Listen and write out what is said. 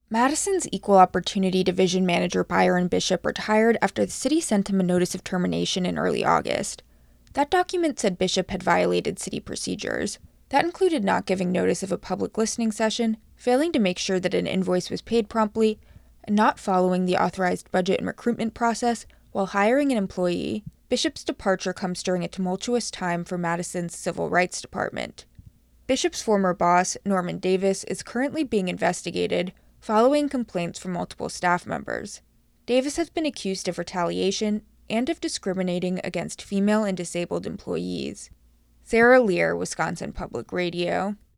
Madison's Equal Opportunity Division manager Byron Bishop retired after the city sent him a notice of termination in early August. That document said Bishop had violated city procedures. That included not giving notice of a public listening session, failing to make sure that an invoice was paid promptly, and not following the authorized budget and recruitment process while hiring an employee. Bishop's departure comes during a tumultuous time for Madison's Civil Rights Department. Bishop's former boss, Norman Davis, is currently being investigated following complaints from multiple staff members. Davis has been accused of retaliation and of discriminating against female and disabled employees. Sarah Lear, Wisconsin Public Radio.